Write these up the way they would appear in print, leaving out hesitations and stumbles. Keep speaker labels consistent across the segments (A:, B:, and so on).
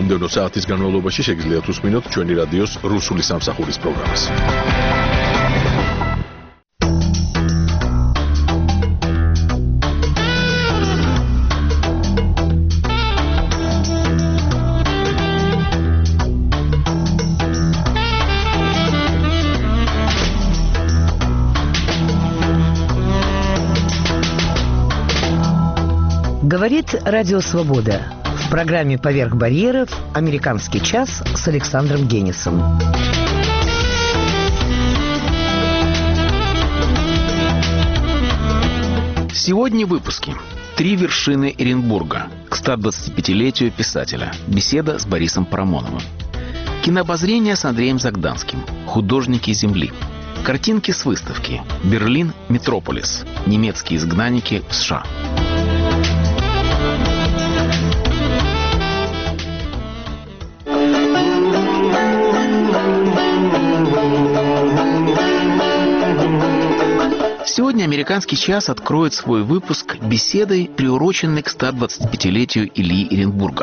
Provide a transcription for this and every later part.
A: მომდევნო საათის განმავლობაში შეგიძლიათ უსმინოთ ჩვენი რადიოს რუსული სამსახურის პროგრამას.
B: Говорит Радио Свобода. В программе «Поверх барьеров» «Американский час» с Александром Генисом.
C: Сегодня в выпуске. 3 вершины Эренбурга к 125-летию писателя. Беседа с Борисом Парамоновым. Кинообозрение с Андреем Загданским. Художники земли. Картинки с выставки. Берлин, Метрополис. Немецкие изгнанники в США. Сегодня «Американский час» откроет свой выпуск беседой, приуроченной к 125-летию Ильи Эренбурга.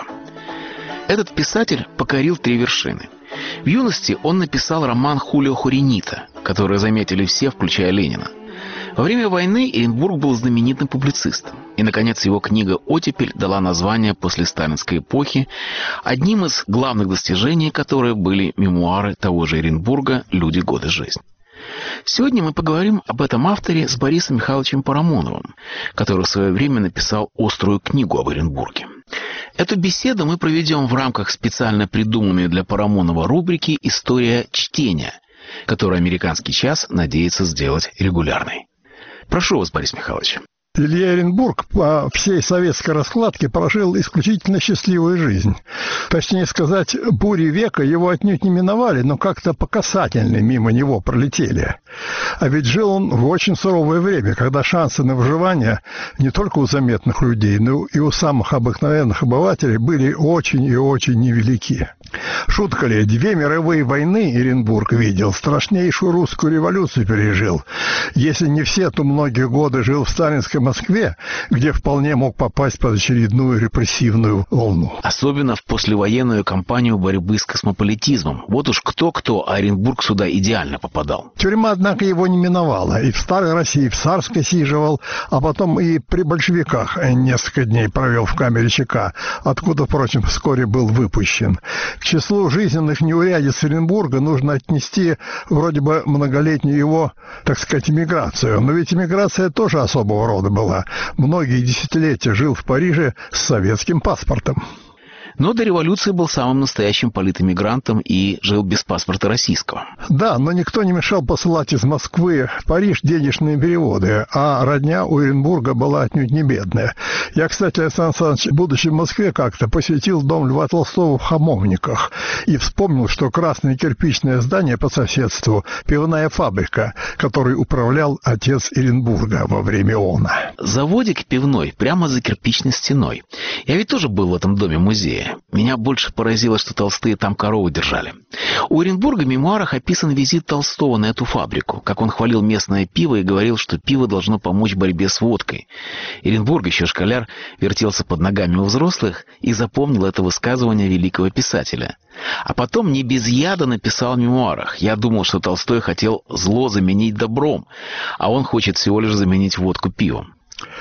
C: Этот писатель покорил 3 вершины. В юности он написал роман «Хулио Хуринита», который заметили все, включая Ленина. Во время войны Эренбург был знаменитым публицистом. И, наконец, его книга «Оттепель» дала название после сталинской эпохи, одним из главных достижений которой были мемуары того же Эренбурга «Люди, годы, жизнь». Сегодня мы поговорим об этом авторе с Борисом Михайловичем Парамоновым, который в свое время написал острую книгу об Эренбурге. Эту беседу мы проведем в рамках специально придуманной для Парамонова рубрики «История чтения», которую «Американский час» надеется сделать регулярной. Прошу вас, Борис Михайлович.
D: Илья Эренбург по всей советской раскладке прожил исключительно счастливую жизнь. Точнее сказать, бури века его отнюдь не миновали, но как-то по касательной мимо него пролетели. А ведь жил он в очень суровое время, когда шансы на выживание не только у заметных людей, но и у самых обыкновенных обывателей были очень и очень невелики. Шутка ли, 2 мировые войны Эренбург видел, страшнейшую русскую революцию пережил. Если не все, то многие годы жил в сталинской Москве, где вполне мог попасть под очередную репрессивную волну.
C: Особенно в послевоенную кампанию борьбы с космополитизмом. Вот уж кто-кто, а Эренбург сюда идеально попадал.
D: Тюрьма, однако, его не миновала. И в старой России, и в царской сиживал, а потом и при большевиках несколько дней провел в камере ЧК, откуда, впрочем, вскоре был выпущен. К числу жизненных неурядиц Эренбурга нужно отнести вроде бы многолетнюю его, так сказать, эмиграцию. Но ведь эмиграция тоже особого рода была. Многие десятилетия жил в Париже с советским паспортом.
C: Но до революции был самым настоящим политэмигрантом и жил без паспорта российского.
D: Да, но никто не мешал посылать из Москвы в Париж денежные переводы, а родня у Эренбурга была отнюдь не бедная. Я, кстати, Александр Александрович, будучи в Москве, как-то посетил дом Льва Толстого в Хамовниках и вспомнил, что красное кирпичное здание по соседству – пивная фабрика, которой управлял отец Эренбурга во время она.
C: Заводик пивной прямо за кирпичной стеной. Я ведь тоже был в этом доме-музее. Меня больше поразило, что Толстые там корову держали. У Эренбурга в мемуарах описан визит Толстого на эту фабрику, как он хвалил местное пиво и говорил, что пиво должно помочь в борьбе с водкой. Эренбург, еще школяр, вертелся под ногами у взрослых и запомнил это высказывание великого писателя. А потом не без яда написал в мемуарах: «Я думал, что Толстой хотел зло заменить добром, а он хочет всего лишь заменить водку пивом».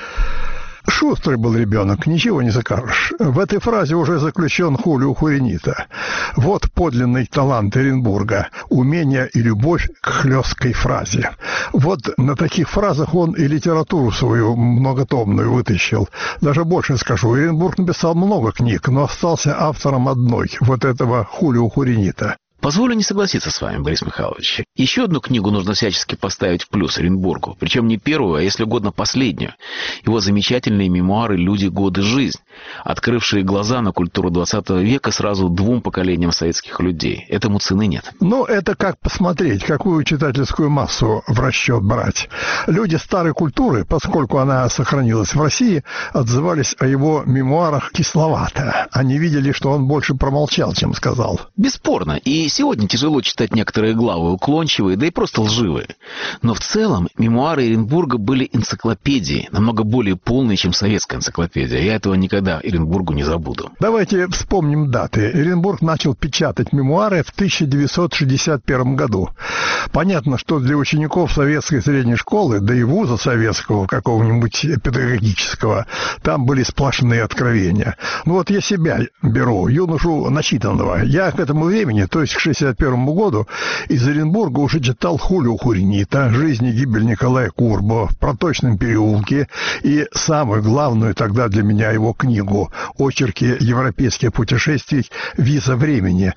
D: Шустрый был ребенок, ничего не закажешь. В этой фразе уже заключен Хулио Хуринита. Вот подлинный талант Эренбурга, умение и любовь к хлесткой фразе. Вот на таких фразах он и литературу свою многотомную вытащил. Даже больше скажу, Эренбург написал много книг, но остался автором одной, вот этого Хулио Хуринита.
C: Позволю не согласиться с вами, Борис Михайлович. Еще одну книгу нужно всячески поставить в плюс Эренбургу. Причем не первую, а если угодно последнюю. Его замечательные мемуары «Люди, годы, жизнь», открывшие глаза на культуру 20 века сразу 2 поколениям советских людей. Этому цены нет.
D: Ну, это как посмотреть, какую читательскую массу в расчет брать. Люди старой культуры, поскольку она сохранилась в России, отзывались о его мемуарах кисловато. Они видели, что он больше промолчал, чем сказал.
C: Бесспорно. И сегодня тяжело читать некоторые главы уклончивые, да и просто лживые. Но в целом мемуары Эренбурга были энциклопедией, намного более полной, чем советская энциклопедия. Я этого никогда никогда Эренбургу не забуду.
D: Давайте вспомним даты. Эренбург начал печатать мемуары в 1961 году. Понятно, что для учеников советской средней школы, да и вуза советского, какого-нибудь педагогического, там были сплошные откровения. Ну вот я себя беру, юношу начитанного. Я к этому времени, то есть к 1961 году, из Эренбурга уже читал Хулио Хуринита, «Жизнь и гибель Николая Курбо», «В проточном переулке» и самую главную тогда для меня его книгу «Очерки европейских путешествий. Виза времени»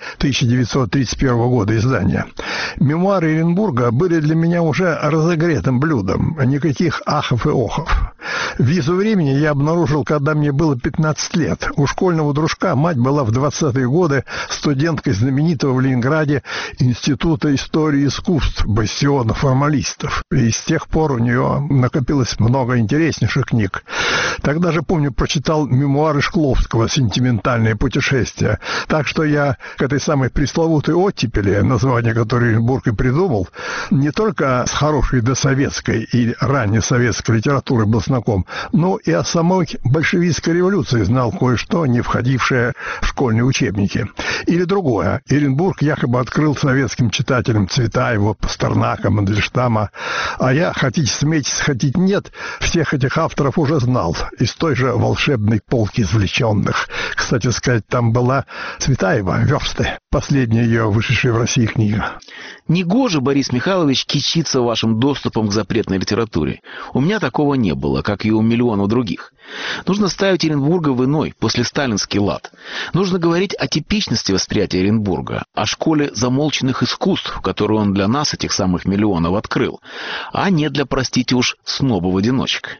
D: 1931 года издания. Мемуары Эренбурга были для меня уже разогретым блюдом, никаких ахов и охов. «Визу времени» я обнаружил, когда мне было 15 лет. У школьного дружка мать была в 20-е годы студенткой знаменитого в Ленинграде Института истории искусств, бастиона формалистов. И с тех пор у нее накопилось много интереснейших книг. Тогда же, помню, прочитал мемуары Шкловского «Сентиментальные путешествия». Так что я к этой самой пресловутой оттепели, название которой Эренбург и придумал, не только с хорошей досоветской и раннесоветской литературой был знаком, но и о самой большевистской революции знал кое-что, не входившее в школьные учебники. Или другое. Эренбург якобы открыл советским читателям Цветаева, Пастернака, Мандельштама. А я, хотите смейтесь, хотите нет, всех этих авторов уже знал. Из той же волшебной полки извлеченных. Кстати сказать, там была Цветаева, «Версты», последняя ее вышедшая в России книга.
C: Негоже, Борис Михайлович, кичиться вашим доступом к запретной литературе. У меня такого не было, как и у миллионов других. Нужно ставить Эренбурга в иной, послесталинский лад. Нужно говорить о типичности восприятия Эренбурга, о школе замолченных искусств, которую он для нас, этих самых миллионов, открыл, а не для, простите уж, снобов-одиночек.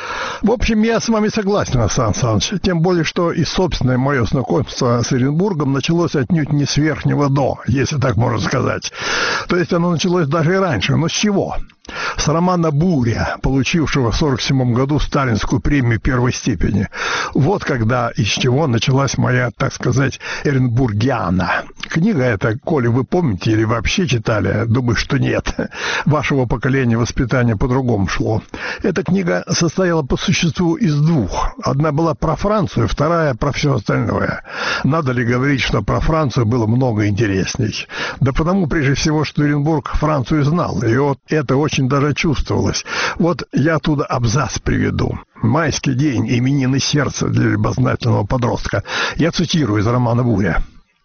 D: В общем, я с вами согласен, Александр Александрович. Тем более, что и собственное мое знакомство с Эренбургом началось отнюдь не с верхнего до, если так можно сказать. То есть оно началось даже и раньше. Но с чего? С романа «Буря», получившего в 1947 году сталинскую премию первой степени. Вот когда из чего началась моя, так сказать, эренбургиана. Книга эта, коли вы помните или вообще читали, думаю, что нет. Вашего поколения воспитания по-другому шло. Эта книга состояла по существу из двух. Одна была про Францию, вторая про все остальное. Надо ли говорить, что про Францию было много интересней? Да потому, прежде всего, что Эренбург Францию знал, и вот это очень даже чувствовалось. Вот я оттуда абзац приведу. «Майский день, именины сердца для любознательного подростка». Я цитирую из романа «Буря».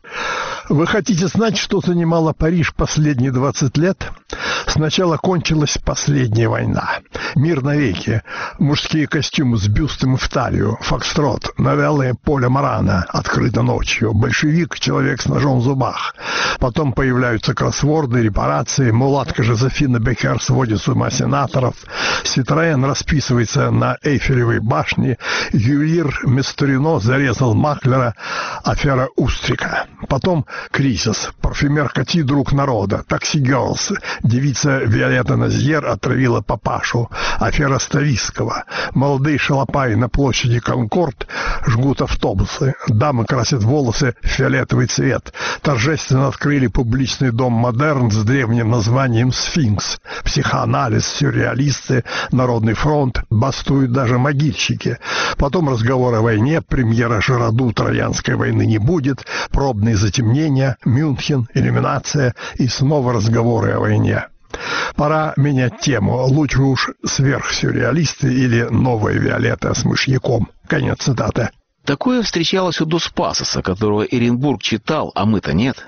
D: Вы хотите знать, что занимало Париж последние 20 лет? Сначала кончилась последняя война. Мир навеки. Мужские костюмы с бюстом в талию. Фокстрот. Новеллы Поля Морана. Открыто ночью. Большевик. Человек с ножом в зубах. Потом появляются кроссворды, репарации. Мулатка Жозефина Беккер сводит с ума сенаторов. Ситроен расписывается на Эйфелевой башне. Ювелир Месторино зарезал маклера. Афера Устрика. Потом кризис. Парфюмер Кати, друг народа. Такси Герлс. Девица Виолетта Назьер отравила папашу. Афера Ставиского. Молодые шалопаи на площади Конкорд жгут автобусы. Дамы красят волосы в фиолетовый цвет. Торжественно открыли публичный дом «Модерн» с древним названием «Сфинкс». Психоанализ, сюрреалисты, Народный фронт, бастуют даже могильщики. Потом разговор о войне, премьера Жираду «Троянской войны не будет», пробные затемнения, Мюнхен, иллюминация и снова разговоры о войне. Пора менять тему. Лучше уж сверхсюрреалисты или новая Виолетта с мышьяком. Конец цитаты.
C: Такое встречалось у Дос Пасоса, которого Эренбург читал, а мы-то нет.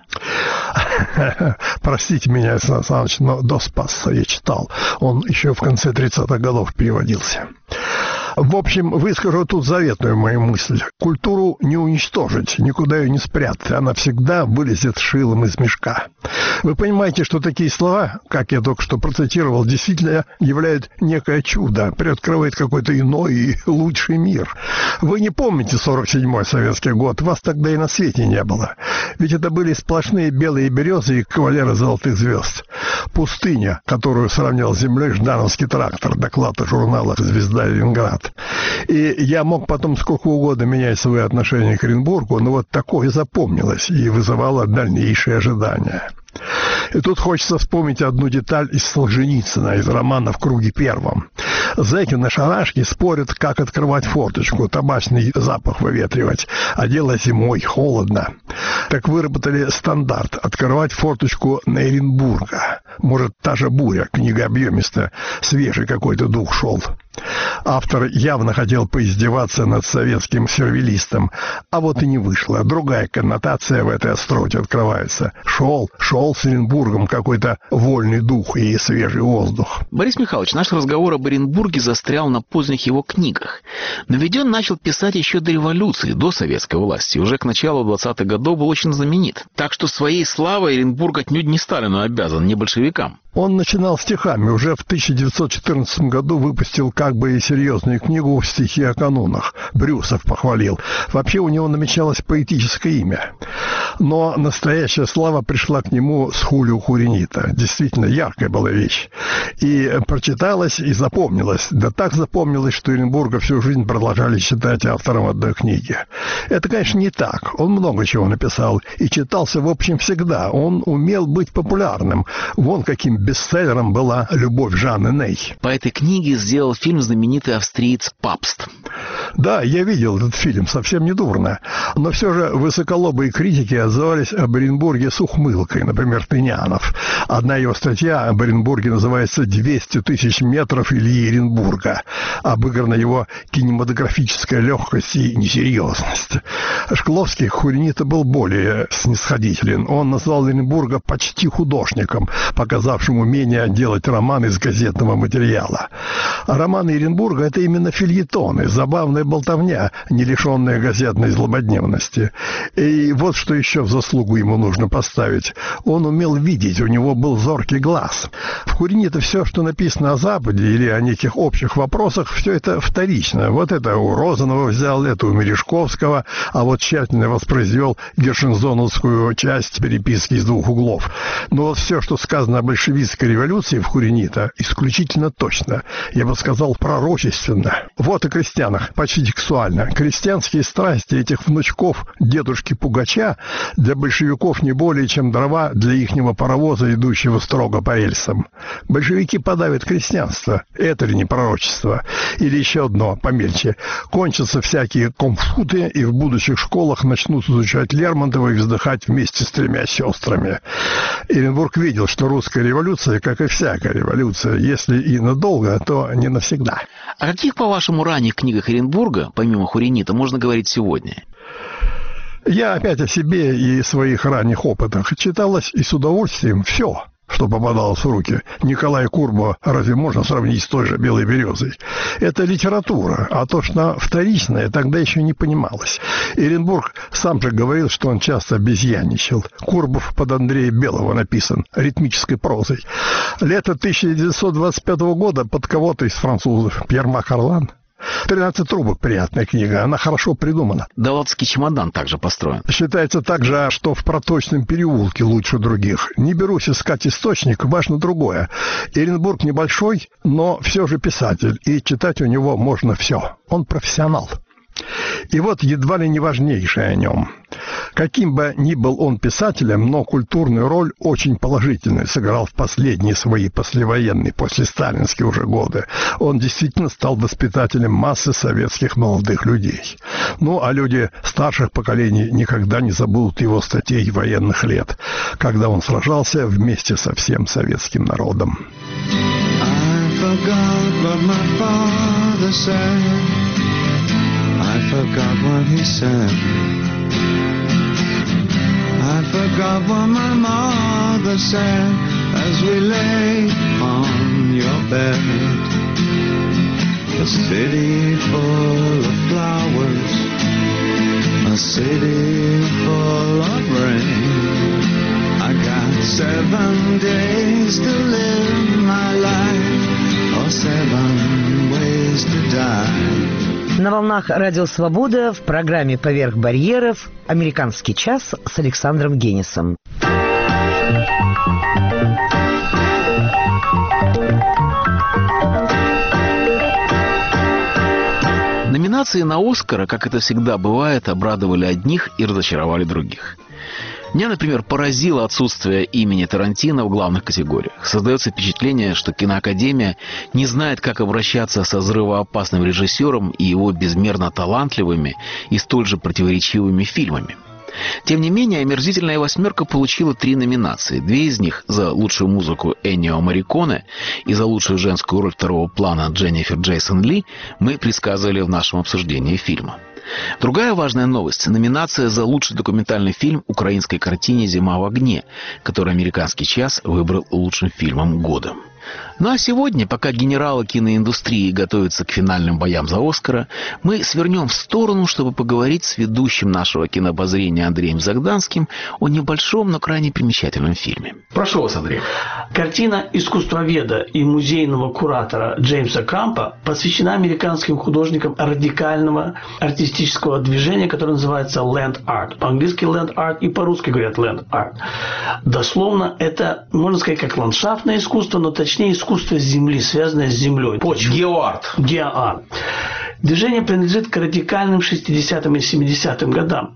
D: Простите меня, Александр Александрович, но Дос Пасоса я читал. Он еще в конце 30-х годов переводился. В общем, выскажу тут заветную мою мысль. Культуру не уничтожить, никуда ее не спрятать. Она всегда вылезет шилом из мешка. Вы понимаете, что такие слова, как я только что процитировал, действительно являются некое чудо, приоткрывает какой-то иной и лучший мир. Вы не помните 47-й советский год, вас тогда и на свете не было. Ведь это были сплошные белые березы и кавалеры золотых звезд. Пустыня, которую сравнял с землей ждановский трактор, доклад о журналах «Звезда Ленинград». И я мог потом сколько угодно менять свои отношения к Эренбургу, но вот такое запомнилось и вызывало дальнейшие ожидания. И тут хочется вспомнить одну деталь из Солженицына, из романа «В круге первом». Зэки на шарашке спорят, как открывать форточку, табачный запах выветривать, а дело зимой, холодно. Так выработали стандарт — открывать форточку на Эренбурга. Может, та же буря, книга объемистая, свежий какой-то дух шел. Автор явно хотел поиздеваться над советским сервилистом, а вот и не вышло. Другая коннотация в этой остроте открывается. Шел с Оренбургом какой-то вольный дух и свежий воздух.
C: Борис Михайлович, наш разговор об Оренбурге застрял на поздних его книгах. Но ведь он начал писать еще до революции, до советской власти. Уже к началу 20-х годов был очень знаменит. Так что своей славой Оренбург отнюдь не Сталину обязан, не большевикам.
D: Он начинал стихами. Уже в 1914 году выпустил как бы и серьезную книгу «Стихи о канунах». Брюсов похвалил. Вообще у него намечалось поэтическое имя. Но настоящая слава пришла к нему с Хулио Куренита. Действительно, яркая была вещь. И прочиталась, и запомнилась. Да так запомнилась, что Оренбурга всю жизнь продолжали считать автором одной книги. Это, конечно, не так. Он много чего написал. И читался, в общем, всегда. Он умел быть популярным. Вон каким бестселлером была «Любовь Жанны Ней».
C: По этой книге сделал фильм знаменитый австриец Папст.
D: Да, я видел этот фильм, совсем недурно. Но все же высоколобые критики отзывались об Оренбурге с ухмылкой, например, Тынянов. Одна его статья об Оренбурге называется «200 тысяч метров Ильи Оренбурга». Обыграна его кинематографическая легкость и несерьезность. Шкловский к Куренита был более снисходителен. Он назвал Оренбурга почти художником, показавшим умение делать роман из газетного материала. А романы Оренбурга — это именно фельетоны, забавная болтовня, не лишенная газетной злободневности. И вот что еще в заслугу ему нужно поставить. Он умел видеть, у него был зоркий глаз. В Куренита все, что написано о Западе или о неких общих вопросах, все это вторично. Вот это у Розанова взял, это у Мережковского, а вот тщательно воспроизвел гершензоновскую часть переписки из двух углов. Но вот все, что сказано о большевистской революции в Куренита, исключительно точно. Я бы сказал, пророчественно. Вот о крестьянах, почти текстуально. Крестьянские страсти этих внучков дедушки Пугача для большевиков не более, чем дрова для ихнего паровоза, идущего строго по рельсам. Большевики подавят крестьянство. Это ли не пророчество? Или еще одно, помельче. Кончатся всякие комфуты, и в будущих школах начнут изучать Лермонтова и вздыхать вместе с тремя сестрами. Оренбург видел, что русская революция, как и всякая революция, если и надолго, то не навсегда.
C: О каких, по-вашему, ранних книгах Оренбурга, помимо Куренита, можно говорить сегодня?
D: Я опять о себе и своих ранних опытах. Читалось и с удовольствием все, что попадалось в руки. Николая Курбова разве можно сравнить с той же «Белой березой»? Это литература, а то, что вторичное, тогда еще не понималось. Оренбург сам же говорил, что он часто обезьянничал. Курбов под Андрея Белого написан, ритмической прозой. Лето 1925 года под кого-то из французов, Пьер Макарлан. 13 трубок — приятная книга, она хорошо придумана.
C: Далатский чемодан также построен.
D: Считается также, что в Проточном переулке лучше других. Не берусь искать источник, важно другое. Оренбург небольшой, но все же писатель, и читать у него можно все. Он профессионал. И вот едва ли не важнейшее о нем. Каким бы ни был он писателем, но культурную роль очень положительную сыграл в последние свои послевоенные, послесталинские уже годы. Он действительно стал воспитателем массы советских молодых людей. Ну, а люди старших поколений никогда не забудут его статей военных лет, когда он сражался вместе со всем советским народом.
E: I forgot what he said. I forgot what my mother said as we lay on your bed. A city full of flowers, a city full of rain. I got 7 days to live my life, or 7 ways to die.
B: На волнах Радио Свобода в программе «Поверх барьеров» «Американский час» с Александром Генисом.
C: Номинации на «Оскара», как это всегда бывает, обрадовали одних и разочаровали других. Меня, например, поразило отсутствие имени Тарантино в главных категориях. Создается впечатление, что киноакадемия не знает, как обращаться со взрывоопасным режиссером и его безмерно талантливыми и столь же противоречивыми фильмами. Тем не менее, «Омерзительная восьмерка» получила 3 номинации. 2 из них за лучшую музыку Эннио Морриконе и за лучшую женскую роль второго плана Дженнифер Джейсон Ли мы предсказывали в нашем обсуждении фильма. Другая важная новость – номинация за лучший документальный фильм украинской картине «Зима в огне», который «Американский час» выбрал лучшим фильмом года. Ну а сегодня, пока генералы киноиндустрии готовятся к финальным боям за «Оскара», мы свернем в сторону, чтобы поговорить с ведущим нашего кинообозрения Андреем Загданским о небольшом, но крайне примечательном фильме. Прошу вас, Андрей.
F: Картина искусствоведа и музейного куратора Джеймса Крампа посвящена американским художникам радикального артистического движения, которое называется Land Art. По-английски Land Art и по-русски говорят Land Art. Дословно это, можно сказать, как ландшафтное искусство, но точнее искусство земли, связанное с землей.
C: Геоарт.
F: Геоарт. Движение принадлежит к радикальным 60-м и 70-м годам.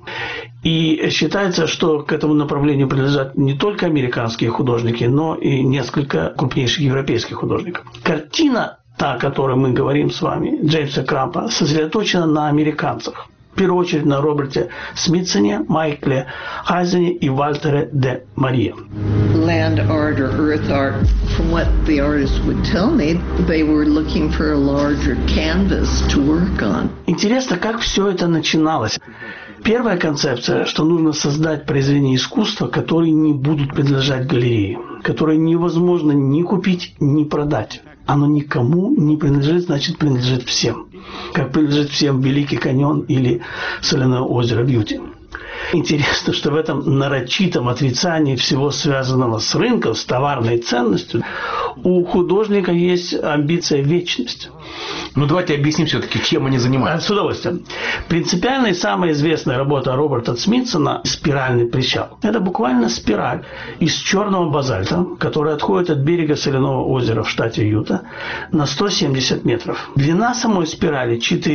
F: И считается, что к этому направлению принадлежат не только американские художники, но и несколько крупнейших европейских художников. Картина, та, о которой мы говорим с вами, Джеймса Крампа, сосредоточена на американцах. В первую очередь на Роберте Смитсоне, Майкле Хайзене и Вальтере де Мария.
G: Land art or earth art, from what the artists would tell me, they were looking for a larger canvas to work on.
F: Интересно, как все это начиналось. Первая концепция, что нужно создать произведения искусства, которые не будут принадлежать галерее, которые невозможно ни купить, ни продать. Оно никому не принадлежит, значит, принадлежит всем. Как принадлежит всем Великий каньон или Соляное озеро Бьюти. Интересно, что в этом нарочитом отрицании всего связанного с рынком, с товарной ценностью, у художника есть амбиция вечность.
C: Ну, давайте объясним все-таки, чем они занимаются.
F: С удовольствием. Принципиальная и самая известная работа Роберта Смитсона – «Спиральный причал». Это буквально спираль из черного базальта, которая отходит от берега Соляного озера в штате Юта на 170 метров. Длина самой спирали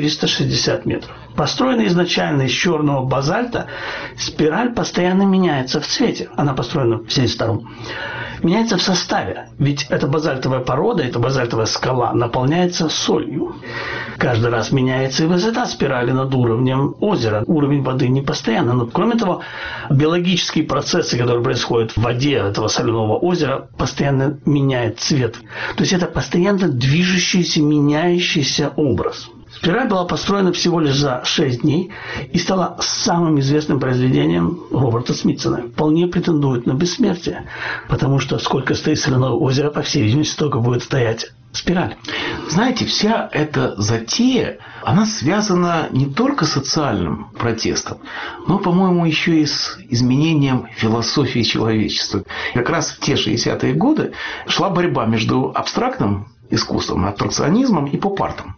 F: 460 метров. Построена изначально из черного базальта, спираль постоянно меняется в цвете. Она построена в 72-м. Меняется в составе, ведь эта базальтовая порода, эта базальтовая скала наполняется солью. Каждый раз меняется и высота спирали над уровнем озера. Уровень воды не постоянно. Но, кроме того, биологические процессы, которые происходят в воде этого соленого озера, постоянно меняют цвет. То есть это постоянно движущийся, меняющийся образ. Спираль была построена всего лишь за 6 дней и стала самым известным произведением Роберта Смитсона. Вполне претендует на бессмертие, потому что сколько стоит соляное озеро, по всей видимости, столько будет стоять спираль.
C: Знаете, вся эта затея, она связана не только с социальным протестом, но, по-моему, еще и с изменением философии человечества. Как раз в те 60-е годы шла борьба между абстрактным искусством, абстракционизмом и поп-артом.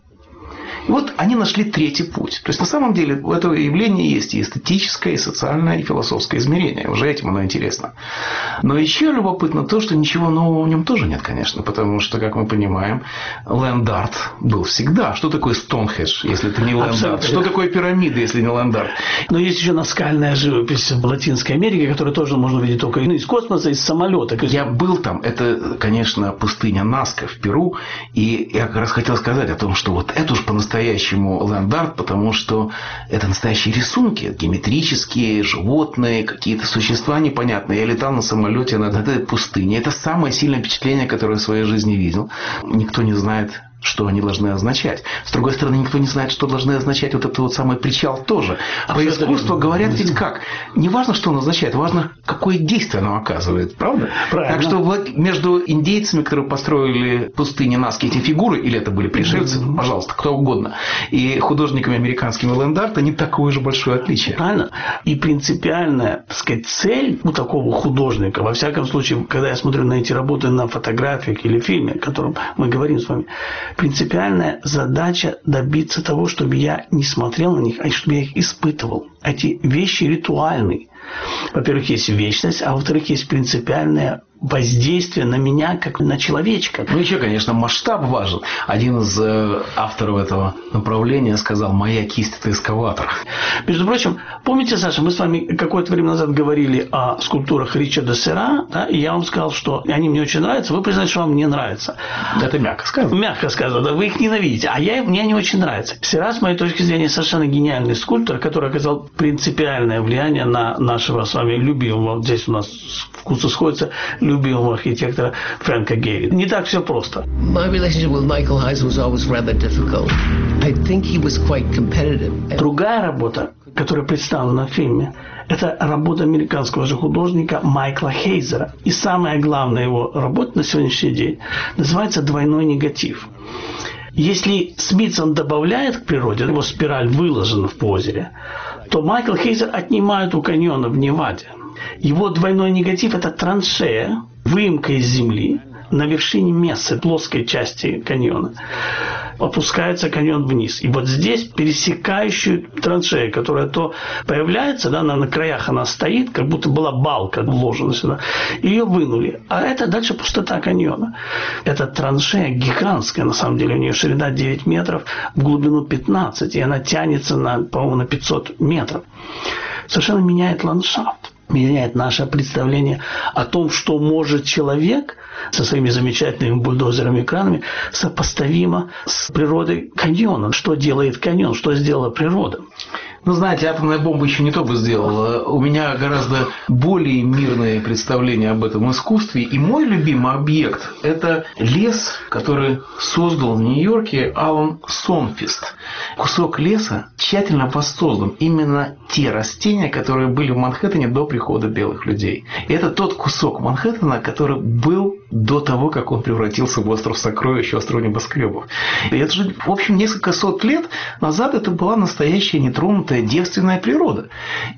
C: И вот они нашли третий путь. То есть, на самом деле, у этого явления есть и эстетическое, и социальное, и философское измерение. Уже этим оно интересно. Но еще любопытно то, что ничего нового в нем тоже нет, конечно. Потому что, как мы понимаем, ленд-арт был всегда. Что такое Стоунхендж, если это не ленд-арт? Что такое пирамида, если не ленд-арт?
F: Но есть еще наскальная живопись в Латинской Америке, которую тоже можно увидеть только из космоса, из самолета.
C: Я был там. Это, конечно, пустыня Наска в Перу. И я как раз хотел сказать о том, что вот это уж по-настоящему ленд-арт, потому что это настоящие рисунки, геометрические, животные, какие-то существа непонятные. Я летал на самолете над этой пустыней. Это самое сильное впечатление, которое я в своей жизни видел. Никто не знает, что они должны означать. С другой стороны, никто не знает, что должны означать вот этот вот самый причал тоже. Про искусство говорят ведь как? Не важно, что он означает, важно, какое действие оно оказывает. Правда?
F: Правильно.
C: Так что вот между индейцами, которые построили пустыни Наски, эти фигуры, или это были пришельцы, пожалуйста, кто угодно, и художниками американскими ленд-арта, не такое же большое отличие.
F: Правильно. И принципиальная, так сказать, цель у такого художника, во всяком случае, когда я смотрю на эти работы на фотографиях или фильме, о котором мы говорим с вами, принципиальная задача добиться того, чтобы я не смотрел на них, а чтобы я их испытывал. Эти вещи ритуальные. Во-первых, есть вечность, а во-вторых, есть принципиальная воздействие на меня, как на человечка.
C: Ну, еще, конечно, масштаб важен. Один из авторов этого направления сказал: «Моя кисть – это экскаватор».
F: Между прочим, помните, Саша, мы с вами какое-то время назад говорили о скульптурах Ричарда Сера, да, и я вам сказал, что они мне очень нравятся, вы признаете, что вам не нравятся.
C: Это мягко сказано.
F: Мягко сказано, да, вы их ненавидите, а мне они очень нравятся. Сера, с моей точки зрения, совершенно гениальный скульптор, который оказал принципиальное влияние на нашего с вами любимого, здесь у нас вкусы сходятся, любимого архитектора Фрэнка Гehry. Не так все просто.
H: My relationship with Michael Heiser was always rather difficult. I think he was quite competitive.
F: Другая работа, которая представлена в фильме, это работа американского же художника Майкла Хейзера. И самая главная его работа на сегодняшний день называется «Двойной негатив». Если Смитсон добавляет к природе, его спираль выложена в озере, то Майкл Хейзер отнимает у каньона в Неваде. Его двойной негатив – это траншея, выемка из земли на вершине мессы, плоской части каньона. Опускается каньон вниз. И вот здесь пересекающую траншею, которая то появляется, да, на краях она стоит, как будто была балка вложена сюда, ее вынули. А это дальше пустота каньона. Эта траншея гигантская, на самом деле, у нее ширина 9 метров, в глубину 15, и она тянется, по-моему, на 500 метров. Совершенно меняет ландшафт. Меняет наше представление о том, что может человек со своими замечательными бульдозерами и кранами сопоставимо с природой каньона. Что делает каньон, что сделала природа.
C: Ну, знаете, атомная бомба еще не то бы сделала. У меня гораздо более мирное представление об этом искусстве. И мой любимый объект – это лес, который создал в Нью-Йорке Алан Сонфист. Кусок леса тщательно воссоздан. Именно те растения, которые были в Манхэттене до прихода белых людей. И это тот кусок Манхэттена, который был до того, как он превратился в остров сокровищ, остров небоскребов. И это же, в общем, несколько сот лет назад это была настоящая нетронутая девственная природа.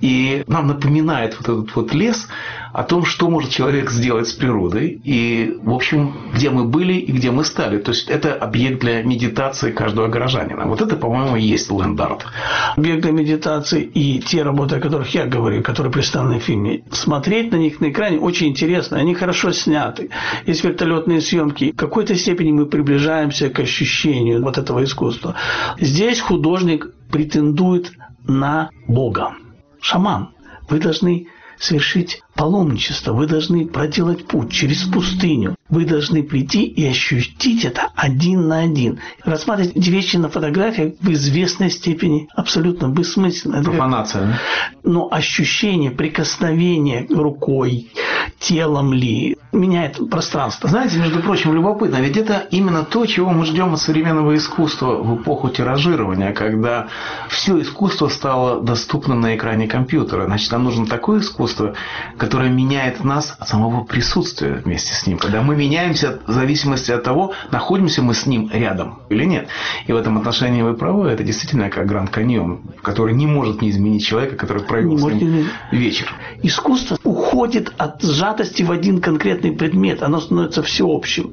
C: И нам напоминает вот этот вот лес о том, что может человек сделать с природой. И, в общем, где мы были и где мы стали. То есть это объект для медитации каждого горожанина. Вот это, по-моему, и есть ленд-арт.
F: Объект для медитации и те работы, о которых я говорю, которые представлены в фильме. Смотреть на них на экране очень интересно. Они хорошо сняты. Есть вертолетные съемки. В какой-то степени мы приближаемся к ощущению вот этого искусства. Здесь художник претендует на Бога. Шаман. Вы должны совершить паломничество, вы должны проделать путь через пустыню, вы должны прийти и ощутить это один на один. Рассматривать эти вещи на фотографиях в известной степени абсолютно бессмысленно.
C: Профанация.
F: Но ощущение прикосновения рукой, телом ли, меняет пространство.
C: Знаете, между прочим, любопытно, ведь это именно то, чего мы ждем от современного искусства в эпоху тиражирования, когда все искусство стало доступно на экране компьютера. Значит, нам нужно такое искусство, которое меняет нас от самого присутствия вместе с ним. Когда мы меняемся в зависимости от того, находимся мы с ним рядом или нет. И в этом отношении вы правы, это действительно как Гранд Каньон, который не может не изменить человека, который провел с ним вечер.
F: Искусство уходит от сжатости в один конкретный предмет, оно становится всеобщим.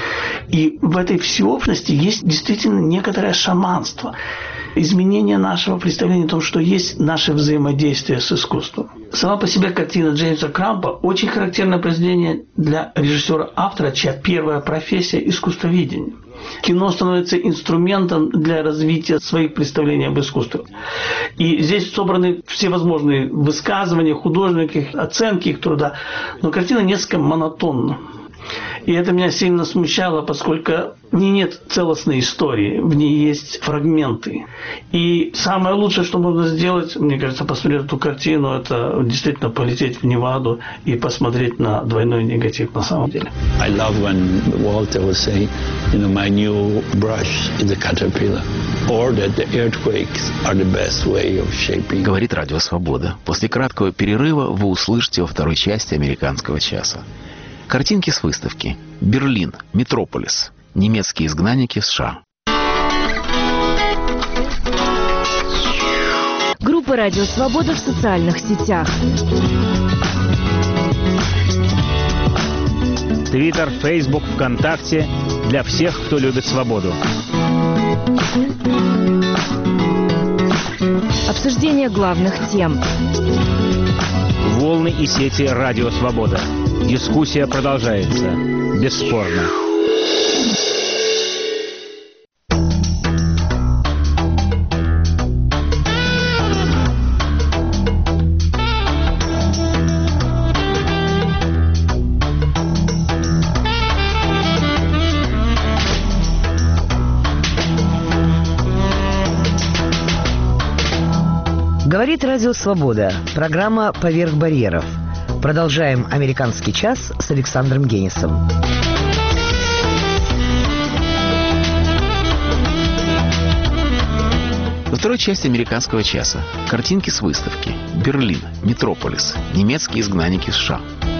F: И в этой всеобщности есть действительно некоторое шаманство. Изменение нашего представления о том, что есть наше взаимодействие с искусством. Сама по себе картина Джеймса Крампа очень характерное произведение для режиссера-автора, чья первая профессия – искусствоведение. Кино становится инструментом для развития своих представлений об искусстве. И здесь собраны все возможные высказывания художников, оценки их труда. Но картина несколько монотонна. И это меня сильно смущало, поскольку в ней нет целостной истории, в ней есть фрагменты. И самое лучшее, что можно сделать, мне кажется, посмотреть эту картину, это действительно полететь в Неваду и посмотреть на двойной негатив на самом деле.
I: I love when Walter was saying, my new brush is a caterpillar, or that the earthquakes are the best way of shaping.
C: Говорит Радио Свобода. После краткого перерыва вы услышите во второй части «Американского часа». Картинки с выставки. Берлин. Метрополис. Немецкие изгнанники в США.
J: Группа «Радио Свобода» в социальных сетях.
K: Твиттер, Фейсбук, ВКонтакте. Для всех, кто любит свободу.
J: Обсуждение главных тем.
K: Волны и сети «Радио Свобода». Дискуссия продолжается. Бесспорно.
B: Говорит Радио Свобода. Программа «Поверх барьеров». Продолжаем «Американский час» с Александром Генисом.
C: Во второй части «Американского часа» картинки с выставки. Берлин, Метрополис, немецкие изгнанники США.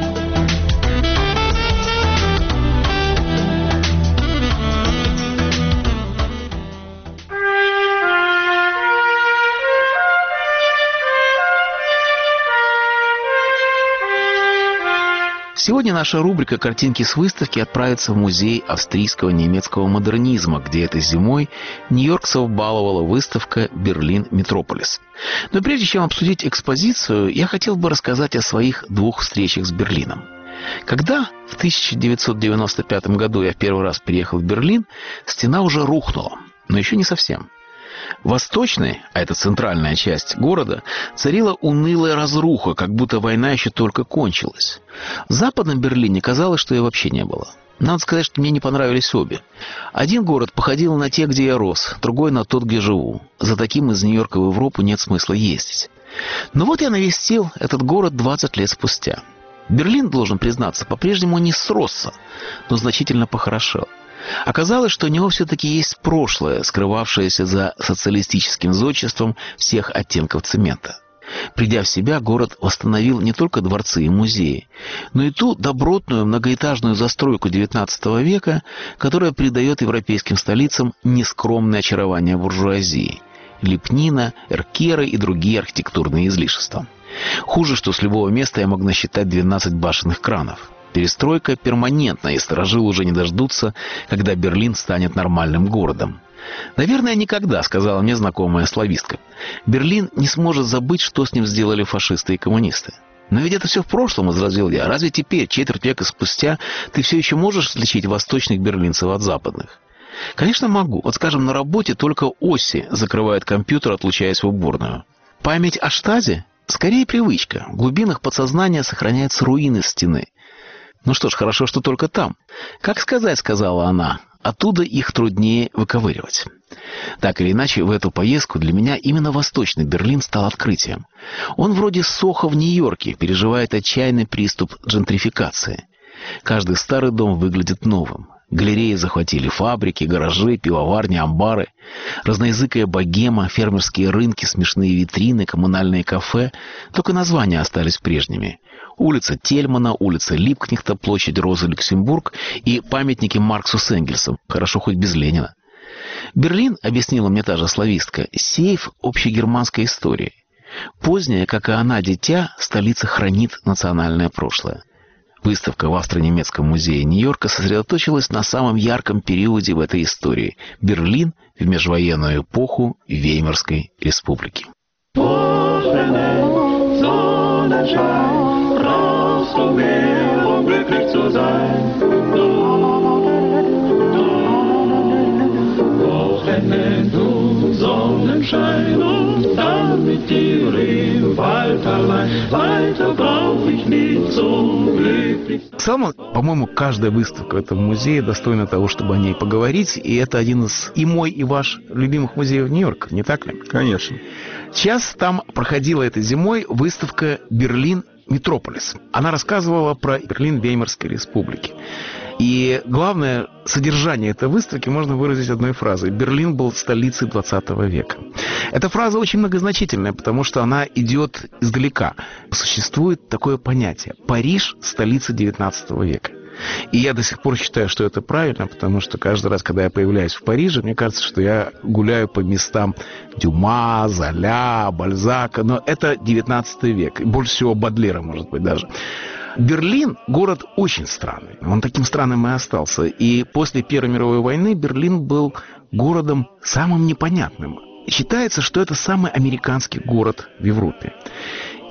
C: Сегодня наша рубрика «Картинки с выставки» отправится в музей австрийского немецкого модернизма, где этой зимой нью-йоркцев баловала выставка «Берлин Метрополис». Но прежде чем обсудить экспозицию, я хотел бы рассказать о своих двух встречах с Берлином. Когда в 1995 году я в первый раз приехал в Берлин, стена уже рухнула, но еще не совсем. В восточной, а это центральная часть города, царила унылая разруха, как будто война еще только кончилась. В западном Берлине казалось, что ее вообще не было. Надо сказать, что мне не понравились обе. Один город походил на те, где я рос, другой на тот, где живу. За таким из Нью-Йорка в Европу нет смысла ездить. Но вот я навестил этот город 20 лет спустя. Берлин, должен признаться, по-прежнему не сросся, но значительно похорошел. Оказалось, что у него все-таки есть прошлое, скрывавшееся за социалистическим зодчеством всех оттенков цемента. Придя в себя, город восстановил не только дворцы и музеи, но и ту добротную многоэтажную застройку XIX века, которая придает европейским столицам нескромное очарование буржуазии. Лепнина, эркеры и другие архитектурные излишества. Хуже, что с любого места я мог насчитать 12 башенных кранов. Перестройка перманентна, и старожилы уже не дождутся, когда Берлин станет нормальным городом. «Наверное, никогда», — сказала мне знакомая славистка. «Берлин не сможет забыть, что с ним сделали фашисты и коммунисты». «Но ведь это все в прошлом», — возразил я. «Разве теперь, четверть века спустя, ты все еще можешь отличить восточных берлинцев от западных?» «Конечно, могу. Вот, скажем, на работе только Оси закрывает компьютер, отлучаясь в уборную. Память о штазе? Скорее привычка. В глубинах подсознания сохраняются руины стены. Ну что ж, хорошо, что только там. Как сказать, сказала она, оттуда их труднее выковыривать. Так или иначе, в эту поездку для меня именно Восточный Берлин стал открытием. Он вроде Сохо в Нью-Йорке переживает отчаянный приступ джентрификации. Каждый старый дом выглядит новым. Галереи захватили фабрики, гаражи, пивоварни, амбары. Разноязыкая богема, фермерские рынки, смешные витрины, коммунальные кафе. Только названия остались прежними. Улица Тельмана, улица Липкнехта, площадь Розы Люксембург и памятники Марксу с Энгельсом. Хорошо хоть без Ленина. Берлин, объяснила мне та же славистка, сейф общегерманской истории. Позднее, как и она, дитя, столица хранит национальное прошлое. Выставка в Австро-Немецком музее Нью-Йорка сосредоточилась на самом ярком периоде в этой истории – Берлин в межвоенную эпоху Веймарской республики. В целом, по-моему, каждая выставка в этом музее достойна того, чтобы о ней поговорить. И это один из и мой, и ваш любимых музеев Нью-Йорка, не так ли?
A: Конечно.
C: Сейчас там проходила этой зимой выставка «Берлин Метрополис». Она рассказывала про Берлин Веймарской республики. И главное содержание этой выставки можно выразить одной фразой. Берлин был столицей 20 века. Эта фраза очень многозначительная, потому что она идет издалека. Существует такое понятие – Париж – столица 19 века. И я до сих пор считаю, что это правильно, потому что каждый раз, когда я появляюсь в Париже, мне кажется, что я гуляю по местам Дюма, Золя, Бальзака, но это 19 век, и больше всего Бодлера, может быть, даже. Берлин – город очень странный. Он таким странным и остался. И после Первой мировой войны Берлин был городом самым непонятным. Считается, что это самый американский город в Европе.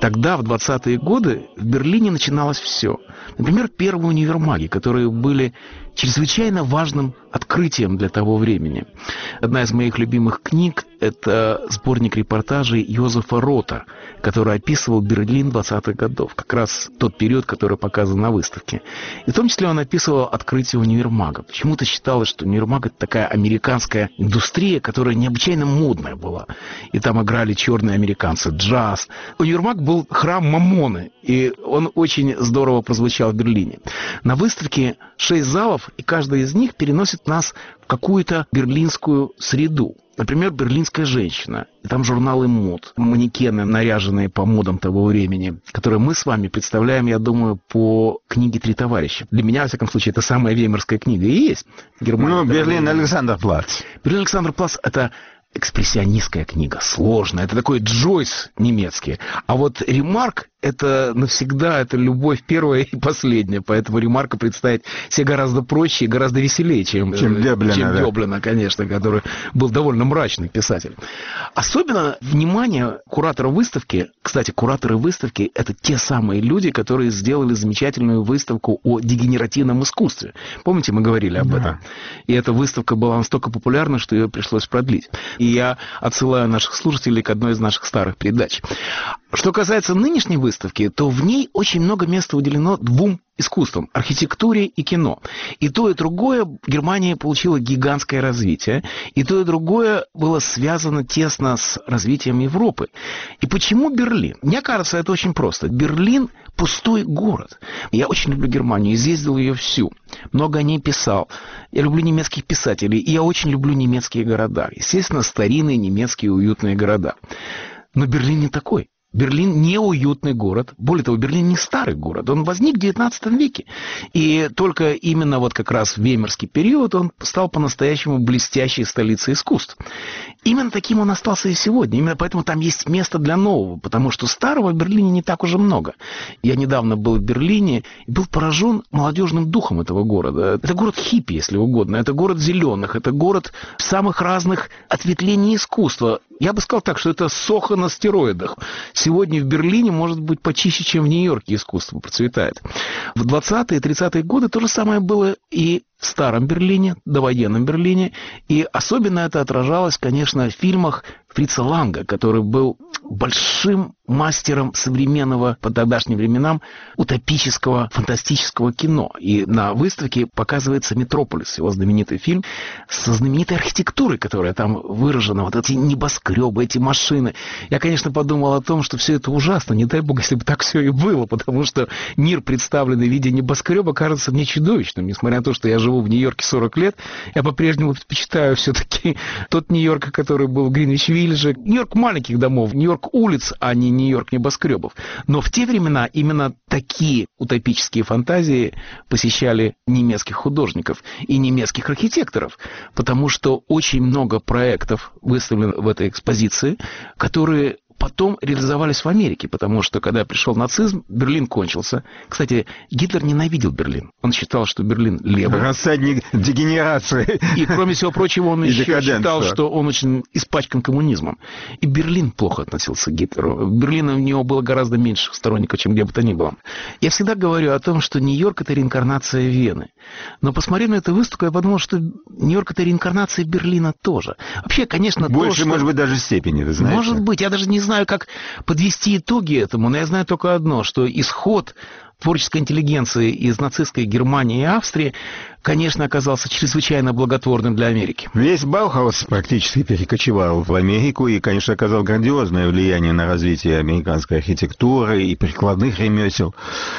C: Тогда, в 20-е годы, в Берлине начиналось все. Например, первые универмаги, которые были чрезвычайно важным открытием для того времени. Одна из моих любимых книг – это сборник репортажей Йозефа Рота, который описывал Берлин 20-х годов, как раз тот период, который показан на выставке. И в том числе он описывал открытие универмага. Почему-то считалось, что универмаг – это такая американская индустрия, которая необычайно модная была. И там играли черные американцы, джаз. Универмаг был храм Мамоны, и он очень здорово прозвучал в Берлине. На выставке 6 залов, и каждый из них переносит нас в какую-то берлинскую среду. Например, «Берлинская женщина». И там журналы мод, манекены, наряженные по модам того времени, которые мы с вами представляем, я думаю, по книге «Три товарища». Для меня, во всяком случае, это самая веймарская книга и есть. Германия,
L: Берлин Александрплац.
C: Берлин Александрплац – это экспрессионистская книга, сложная. Это такой Джойс немецкий. А вот Ремарк — это навсегда, это любовь первая и последняя. Поэтому Ремарка представить себе гораздо проще и гораздо веселее, чем Дёблина, конечно, который был довольно мрачный писатель. Особенно внимание куратора выставки. Кстати, кураторы выставки — это те самые люди, которые сделали замечательную выставку о дегенеративном искусстве. Помните, мы говорили об этом? И эта выставка была настолько популярна, что ее пришлось продлить. И я отсылаю наших слушателей к одной из наших старых передач. Что касается нынешней выставки, то в ней очень много места уделено двум искусствам – архитектуре и кино. И то, и другое Германия получила гигантское развитие, и то, и другое было связано тесно с развитием Европы. И почему Берлин? Мне кажется, это очень просто. Берлин – пустой город. Я очень люблю Германию, изъездил ее всю. Много о ней писал. Я люблю немецких писателей, и я очень люблю немецкие города. Естественно, старинные немецкие уютные города. Но Берлин не такой. Берлин не уютный город. Более того, Берлин не старый город. Он возник в XIX веке. И только именно вот как раз в веймарский период он стал по-настоящему блестящей столицей искусств. Именно таким он остался и сегодня. Именно поэтому там есть место для нового. Потому что старого в Берлине не так уже много. Я недавно был в Берлине и был поражен молодежным духом этого города. Это город хиппи, если угодно. Это город зеленых. Это город самых разных ответвлений искусства. Я бы сказал так, что это Сохо на стероидах. Сегодня в Берлине, может быть, почище, чем в Нью-Йорке искусство процветает. В 20-е и 30-е годы то же самое было и в старом Берлине, довоенном Берлине. И особенно это отражалось, конечно, в фильмах Фрица Ланга, который был большим мастером современного, по тогдашним временам, утопического, фантастического кино. И на выставке показывается «Метрополис», его знаменитый фильм, со знаменитой архитектурой, которая там выражена, вот эти небоскребы, эти машины. Я, конечно, подумал о том, что все это ужасно, не дай бог, если бы так все и было, потому что мир, представленный в виде небоскреба, кажется мне чудовищным. Несмотря на то, что я живу в Нью-Йорке 40 лет, я по-прежнему предпочитаю все-таки тот Нью-Йорк, который был в Гринвич-Виллидже. Нью-Йорк маленьких домов, Нью-Йорк улиц, а не Нью-Йорк небоскребов. Но в те времена именно такие утопические фантазии посещали немецких художников и немецких архитекторов, потому что очень много проектов выставлено в этой экспозиции, которые потом реализовались в Америке, потому что, когда пришел нацизм, Берлин кончился. Кстати, Гитлер ненавидел Берлин. Он считал, что Берлин левый.
L: Рассадник дегенерации.
C: И, кроме всего прочего, он еще считал, что он очень испачкан коммунизмом. И Берлин плохо относился к Гитлеру. В Берлине у него было гораздо меньше сторонников, чем где бы то ни было. Я всегда говорю о том, что Нью-Йорк – это реинкарнация Вены. Но, посмотрев на эту выставку, я подумал, что Нью-Йорк – это реинкарнация Берлина тоже. Вообще, конечно,
L: больше, может быть, даже степени, ты знаешь.
C: Может быть, я даже не знаю, как подвести итоги этому, но я знаю только одно, что исход творческой интеллигенции из нацистской Германии и Австрии, конечно, оказался чрезвычайно благотворным для Америки.
L: Весь Баухаус практически перекочевал в Америку и, конечно, оказал грандиозное влияние на развитие американской архитектуры и прикладных ремесел.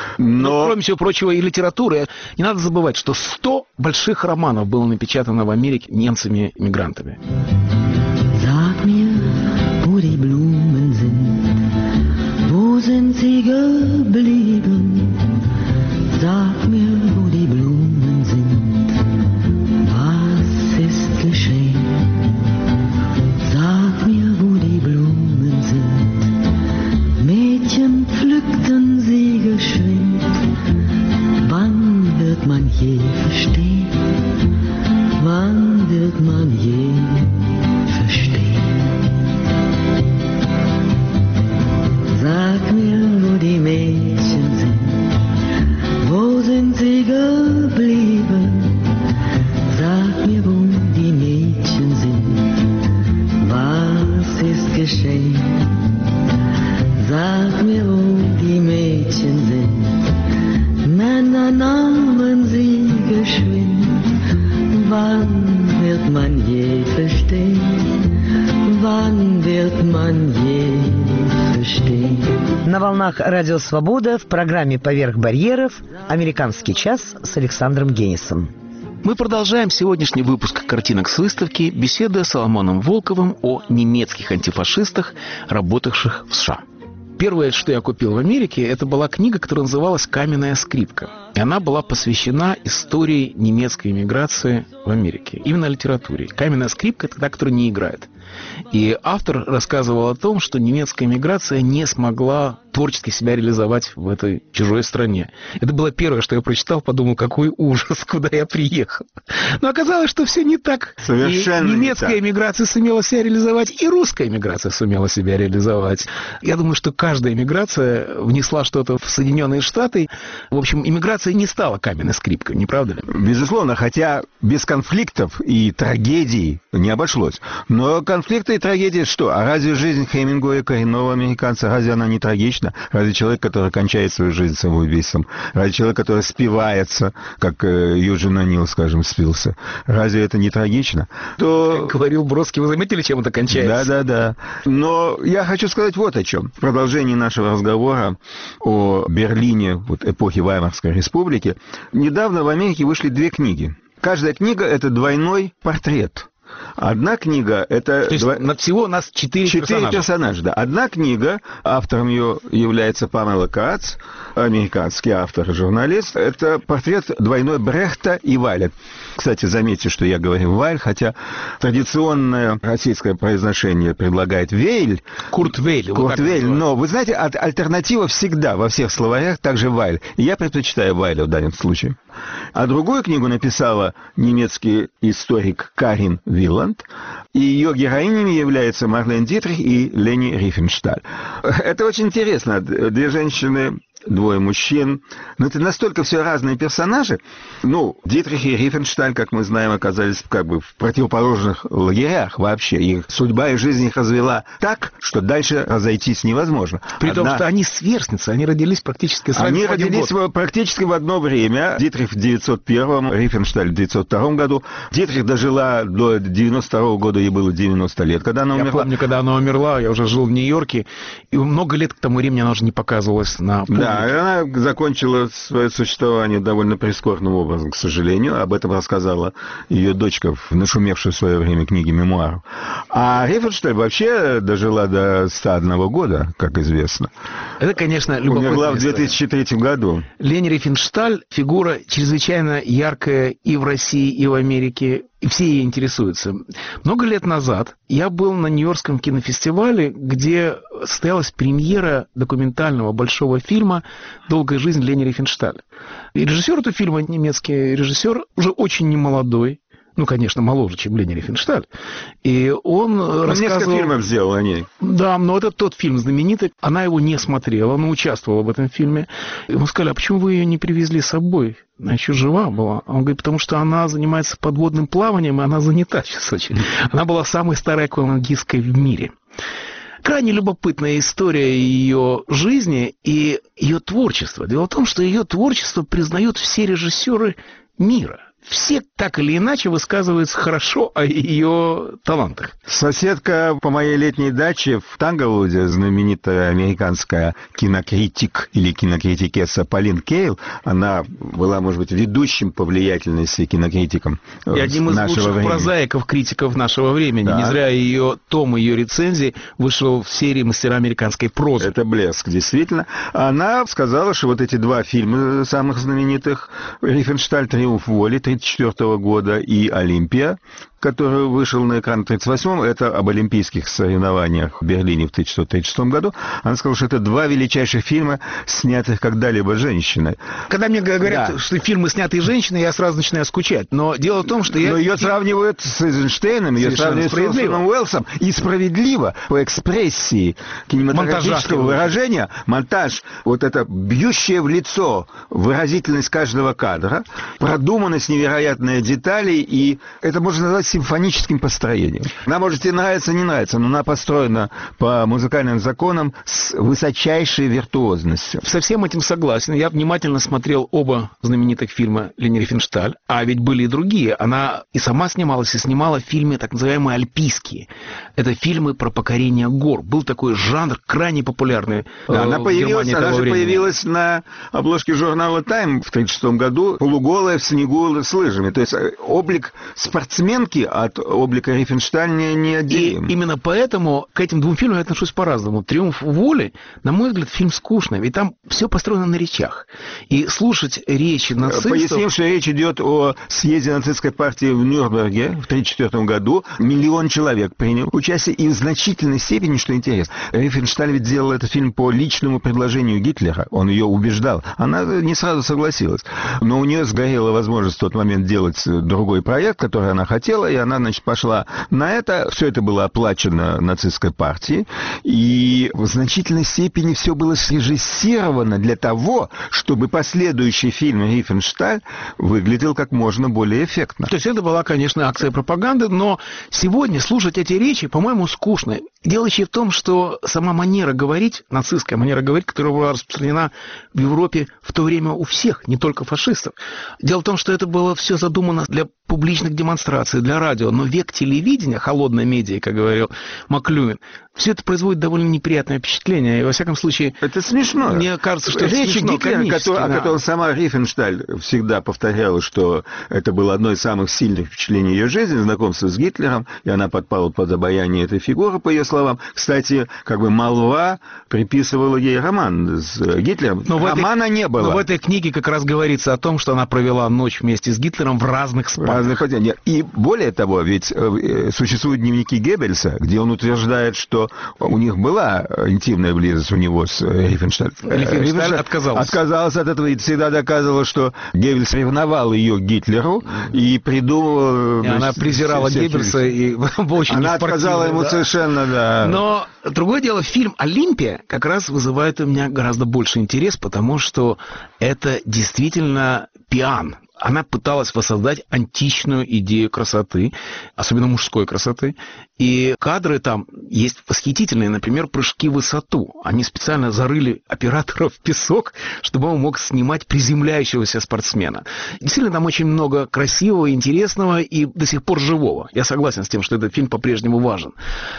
L: Но
C: кроме всего прочего, и литературы. Не надо забывать, что 100 больших романов было напечатано в Америке немцами-мигрантами.
M: Sind sie geblieben? Sag mir, wo die Blumen sind. Was ist geschehen? Sag mir, wo die Blumen sind. Mädchen pflückten sie geschwind. Wann wird man je verstehen? Wann wird man je Sag mir, wo die Mädchen sind, Männer nahmen sie geschwind. Wann wird man je verstehen? Wann wird man je verstehen?
B: На волнах Радио Свобода в программе «Поверх барьеров» «Американский час» с Александром Генисом.
C: Мы продолжаем сегодняшний выпуск картинок с выставки, беседуя с Соломоном Волковым о немецких антифашистах, работавших в США. Первое, что я купил в Америке, это была книга, которая называлась «Каменная скрипка». И она была посвящена истории немецкой эмиграции в Америке. Именно литературе. «Каменная скрипка» — это та, которая не играет. И автор рассказывал о том, что немецкая эмиграция не смогла творчески себя реализовать в этой чужой стране. Это было первое, что я прочитал, подумал, какой ужас, куда я приехал. Но оказалось, что все не так.
L: Совершенно
C: и немецкая эмиграция сумела себя реализовать, и русская эмиграция сумела себя реализовать. Я думаю, что каждая эмиграция внесла что-то в Соединенные Штаты. В общем, эмиграция не стала каменной скрипкой, не правда ли?
L: Безусловно, хотя без конфликтов и трагедий не обошлось. Но конфликты и трагедии что? А разве жизнь Хемингуэя, коренного американца, разве она не трагична? Разве человек, который кончает свою жизнь самоубийством? Разве человек, который спивается, как Юджин О'Нил, скажем, спился? Разве это не трагично? То...
C: Как говорил Бродский, вы заметили, чем это кончается?
L: Да. Но я хочу сказать вот о чем. В продолжении нашего разговора о Берлине, вот, эпохи Веймарской республики, недавно в Америке вышли 2 книги. Каждая книга — это двойной портрет. Одна книга — это...
C: То есть всего у нас 4
L: персонажа, да. Одна книга, автором ее является Памела Кац, американский автор и журналист. Это портрет двойной Брехта и Вайля. Кстати, заметьте, что я говорю Вайль, хотя традиционное российское произношение предлагает Вейль.
C: Курт Вейль.
L: Курт Вейль. Но, вы знаете, альтернатива всегда во всех словарях также Вайль. И я предпочитаю Вайля в данном случае. А другую книгу написала немецкий историк Карин Виланд, и ее героинями являются Марлен Дитрих и Лени Рифеншталь. Это очень интересно. 2 женщины, 2 мужчин. Но это настолько все разные персонажи. Дитрих и Рифеншталь, как мы знаем, оказались как бы в противоположных лагерях вообще. Их судьба и жизнь их развела так, что дальше разойтись невозможно.
C: При том, что они сверстницы, они родились практически сразу.
L: Они родились практически в одно время. Дитрих в 901-м, Рифеншталь в 902 году. Дитрих дожила до 92 года, ей было 90 лет, когда она умерла.
C: Я помню, когда она умерла, я уже жил в Нью-Йорке, и много лет к тому времени она уже не показывалась на публике.
L: Да, она закончила свое существование довольно прискорбным образом, к сожалению. Об этом рассказала ее дочка в нашумевшей в свое время книге «Мемуаров». А Рифеншталь вообще дожила до 101 года, как известно.
C: Это, конечно, любопытная
L: умерла в 2003 году.
C: Лени Рифеншталь — фигура чрезвычайно яркая и в России, и в Америке. И все ей интересуются. Много лет назад я был на Нью-Йоркском кинофестивале, где состоялась премьера документального большого фильма «Долгая жизнь Лени Рифеншталь». И режиссер этого фильма, немецкий режиссер, уже очень немолодой. Конечно, моложе, чем Лени Рифеншталь. И он рассказывал...
L: Несколько фильмов сделал о ней.
C: Да, но это тот фильм знаменитый. Она его не смотрела, но участвовала в этом фильме. И ему сказали, а почему вы ее не привезли с собой? Она еще жива была. Он говорит, потому что она занимается подводным плаванием, и она занята сейчас очень. Она была самой старой аквалангисткой в мире. Крайне любопытная история ее жизни и ее творчества. Дело в том, что ее творчество признают все режиссеры мира. Все так или иначе высказываются хорошо о ее талантах.
L: Соседка по моей летней даче в Танглвуде, знаменитая американская кинокритик или кинокритикесса Полин Кейл, она была, может быть, ведущим по влиятельности кинокритиком
C: и одним из лучших прозаиков, критиков нашего времени. Да. Не зря ее том, ее рецензии вышел в серии «Мастера американской прозы».
L: Это блеск, действительно. Она сказала, что вот эти 2 фильма самых знаменитых, «Рифеншталь. Триумф воли» 1934 года и «Олимпия», который вышел на экран в 1938-м, это об олимпийских соревнованиях в Берлине в 1936 году. Она сказала, что это 2 величайших фильма, снятых когда-либо женщиной.
C: Когда мне говорят, что фильмы, снятые женщиной, я сразу начинаю скучать. Но дело в том, что
L: Но ее сравнивают с Эйзенштейном, ее сравнивают с Орсоном Уэллсом. И справедливо, по экспрессии кинематографического выражения, монтаж, вот это бьющее в лицо выразительность каждого кадра, продуманность невероятная деталей, и это можно назвать симфоническим построением. Она может тебе нравиться, не нравится, но она построена по музыкальным законам с высочайшей виртуозностью.
C: Со всем этим согласен. Я внимательно смотрел оба знаменитых фильма Лени Рифеншталь, а ведь были и другие. Она и сама снималась, и снимала фильмы так называемые альпийские. Это фильмы про покорение гор. Был такой жанр крайне популярный
L: она
C: в Германии того времени.
L: Появилась на обложке журнала «Тайм» в 1936 году, полуголая в снегу с лыжами. То есть облик спортсменки от облика Рифеншталь не отделим.
C: И именно поэтому к этим двум фильмам я отношусь по-разному. «Триумф воли», на мой взгляд, фильм скучный, ведь там все построено на речах. И слушать речи нацистов...
L: Поясним, что речь идет о съезде нацистской партии в Нюрнберге в 1934 году. 1 миллион человек принял участие, и в значительной степени, что интересно, Рифеншталь ведь делал этот фильм по личному предложению Гитлера. Он ее убеждал. Она не сразу согласилась. Но у нее сгорела возможность в тот момент делать другой проект, который она хотела, и она, значит, пошла на это. Все это было оплачено нацистской партией, и в значительной степени все было срежиссировано для того, чтобы последующий фильм «Рифеншталь» выглядел как можно более эффектно.
C: То есть это была, конечно, акция пропаганды, но сегодня слушать эти речи, по-моему, скучно. Дело еще в том, что сама манера говорить, нацистская манера говорить, которая была распространена в Европе в то время у всех, не только фашистов. Дело в том, что это было все задумано для публичных демонстраций, для радио, но век телевидения, холодной медиа, как говорил Маклюин, все это производит довольно неприятное впечатление, и во всяком случае...
L: Это смешно.
C: Мне кажется, что это
L: речи
C: смешно,
L: Гитлера, о котором сама Рифеншталь всегда повторяла, что это было одно из самых сильных впечатлений ее жизни, знакомство с Гитлером, и она подпала под обаяние этой фигуры, по ее словам. Кстати, как бы молва приписывала ей роман с Гитлером. Романа не было.
C: Но в этой книге как раз говорится о том, что она провела ночь вместе с Гитлером в разных спальнях.
L: И более того, ведь существуют дневники Геббельса, где он утверждает, что у них была интимная близость у него с Рифеншталь.
C: Рифеншталь
L: отказалась от этого и всегда доказывала, что Геббельс ревновал ее к Гитлеру и придумывал...
C: Она презирала Геббельса и была очень
L: Она отказала ему совершенно, да.
C: Но другое дело, фильм «Олимпия» как раз вызывает у меня гораздо больше интерес, потому что это действительно пиан. Она пыталась воссоздать античную идею красоты, особенно мужской красоты. И кадры там есть восхитительные, например, прыжки в высоту. Они специально зарыли оператора в песок, чтобы он мог снимать приземляющегося спортсмена. Действительно, там очень много красивого, интересного и до сих пор живого. Я согласен с тем, что этот фильм по-прежнему важен.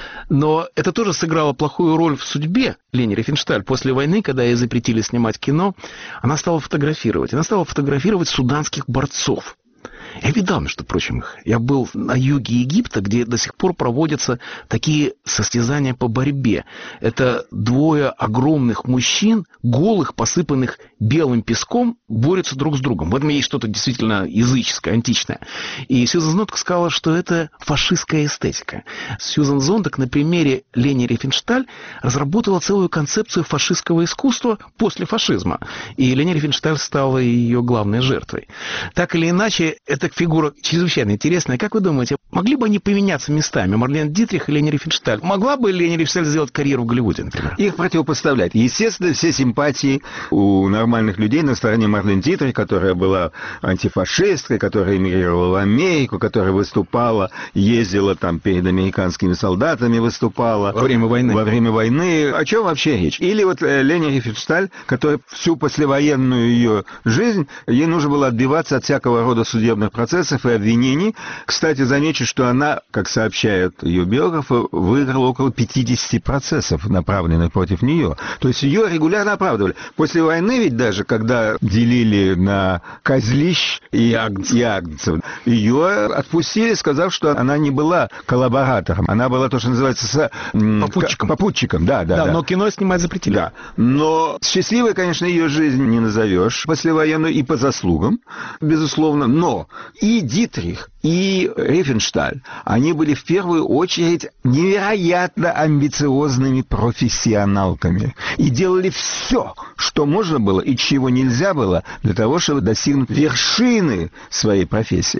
C: Но это тоже сыграло плохую роль в судьбе Лени Рифеншталь. После войны, когда ей запретили снимать кино, она стала фотографировать. Она стала фотографировать суданских борцов. Я видал, между прочим, их. Я был на юге Египта, где до сих пор проводятся такие состязания по борьбе. Это двое огромных мужчин, голых, посыпанных белым песком, борются друг с другом. В этом есть что-то действительно языческое, античное. И Сьюзан Зонтак сказала, что это фашистская эстетика. Сьюзан Зонтак на примере Лени Рифеншталь разработала целую концепцию фашистского искусства после фашизма. И Лени Рифеншталь стала ее главной жертвой. Так или иначе, эта фигура чрезвычайно интересная. Как вы думаете, могли бы они поменяться местами? Марлен Дитрих и Лени Рифеншталь? Могла бы Лени Рифеншталь сделать карьеру в Голливуде, например?
L: Их противопоставлять. Естественно, все симпатии у нормальных людей на стороне Марлен Дитрих, которая была антифашисткой, которая эмигрировала в Америку, которая выступала, ездила там перед американскими солдатами, выступала.
C: Во время войны.
L: Во время войны. О чем вообще речь? Или вот Лени Рифеншталь, которая всю послевоенную ее жизнь, ей нужно было отбиваться от всякого рода судебных процессов и обвинений. Кстати, замечу, что она, как сообщают ее биографы, выиграла около 50 процессов, направленных против нее. То есть ее регулярно оправдывали. После войны ведь даже, когда делили на козлищ и агнцев, ее отпустили, сказав, что она не была коллаборатором. Она была то, что называется попутчиком. Да.
C: Но кино снимать запретили.
L: Да. Но счастливой, конечно, ее жизнь не назовешь послевоенную и по заслугам, безусловно. Но и Дитрих, и Рифеншталь, они были в первую очередь невероятно амбициозными профессионалками. И делали все, что можно было и чего нельзя было, для того, чтобы достигнуть вершины своей профессии.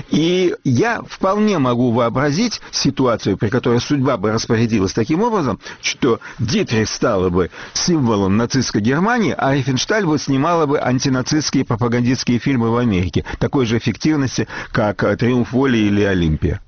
L: И я вполне могу вообразить ситуацию, при которой судьба бы распорядилась таким образом, что Дитрих стала бы символом нацистской Германии, а Рифеншталь бы снимала бы антинацистские пропагандистские фильмы в Америке. Такой же эффективности, как «Триумф воли» или «Олимпия».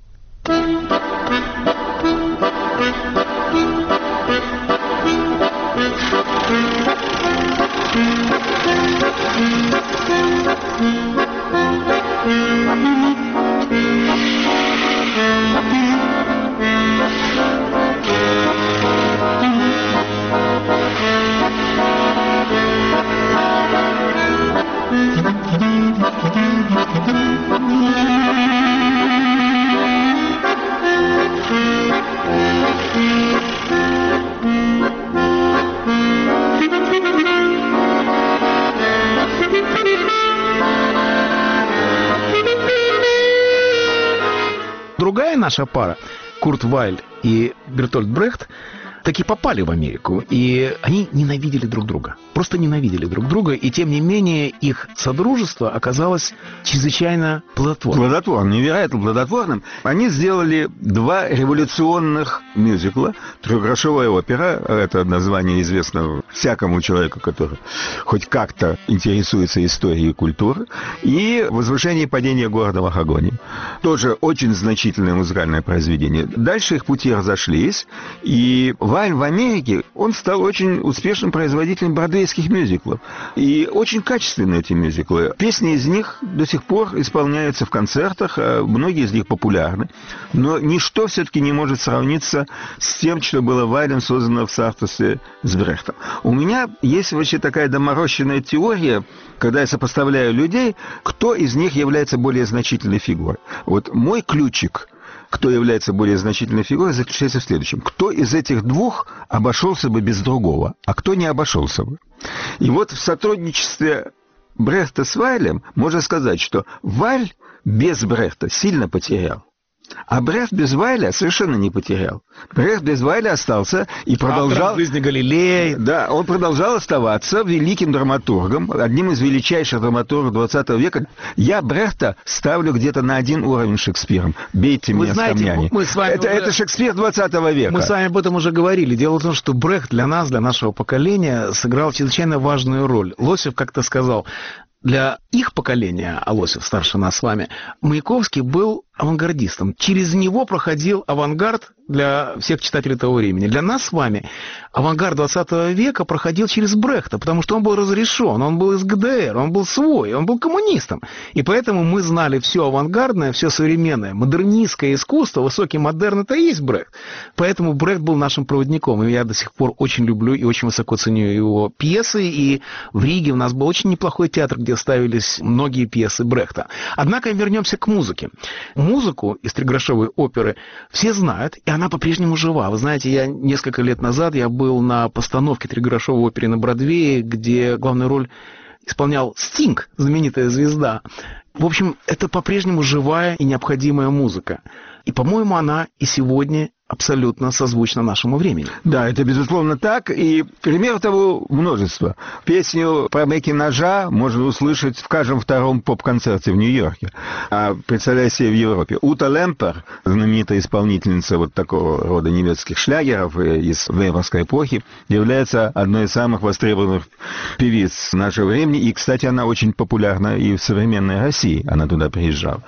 C: Другая наша пара, Курт Вайль и Бертольд Брехт, таки попали в Америку, и они ненавидели друг друга. Просто ненавидели друг друга, и тем не менее их содружество оказалось чрезвычайно плодотворным.
L: Плодотворным, невероятно плодотворным. Они сделали 2 революционных мюзикла. «Трехгрошовая опера», это название известно всякому человеку, который хоть как-то интересуется историей и культурой, и «Возвышение и падение города Махагони». Тоже очень значительное музыкальное произведение. Дальше их пути разошлись, и Вайль в Америке, он стал очень успешным производителем бродвейских мюзиклов. И очень качественные эти мюзиклы. Песни из них до сих пор исполняются в концертах, многие из них популярны. Но ничто все-таки не может сравниться с тем, что было Вайлем создано в соавторстве с Брехтом. У меня есть вообще такая доморощенная теория, когда я сопоставляю людей, кто из них является более значительной фигурой. Вот мой ключик, кто является более значительной фигурой, заключается в следующем. Кто из этих 2 обошелся бы без другого, а кто не обошелся бы? И вот в сотрудничестве Брехта с Вайлем можно сказать, что Вайль без Брехта сильно потерял. А Брехт без Вайля совершенно не потерял. Брехт без Вайля остался и продолжал...
C: «Жизни Галилея».
L: Да, он продолжал оставаться великим драматургом, одним из величайших драматургов 20 века. Я Брехта ставлю где-то на один уровень с Шекспиром. Бейте меня с камнями. Это Шекспир 20 века.
C: Мы с вами об этом уже говорили. Дело в том, что Брехт для нас, для нашего поколения, сыграл чрезвычайно важную роль. Лосев как-то сказал... Для их поколения, а Лосев старше нас с вами, Маяковский был авангардистом. Через него проходил авангард для всех читателей того времени. Для нас с вами авангард 20 века проходил через Брехта, потому что он был разрешен, он был из ГДР, он был свой, он был коммунистом. И поэтому мы знали все авангардное, все современное, модернистское искусство, высокий модерн — это и есть Брехт. Поэтому Брехт был нашим проводником, и я до сих пор очень люблю и очень высоко ценю его пьесы. И в Риге у нас был очень неплохой театр, где ставились многие пьесы Брехта. Однако вернемся к музыке. Музыку из «Трехгрошовой оперы» все знают, и она по-прежнему жива. Вы знаете, я несколько лет назад я был на постановке «Трехгрошовой оперы» на Бродвее, где главную роль исполнял Стинг, знаменитая звезда. В общем, это по-прежнему живая и необходимая музыка. И, по-моему, она и сегодня абсолютно созвучна нашему времени.
L: Да, это безусловно так, и примеров того множество. Песню про Мэки-Ножа можно услышать в каждом 2-м поп-концерте в Нью-Йорке. А представляю себе в Европе. Ута Лемпер, знаменитая исполнительница вот такого рода немецких шлягеров из веймарской эпохи, является одной из самых востребованных певиц нашего времени, и, кстати, она очень популярна и в современной России, она туда приезжала.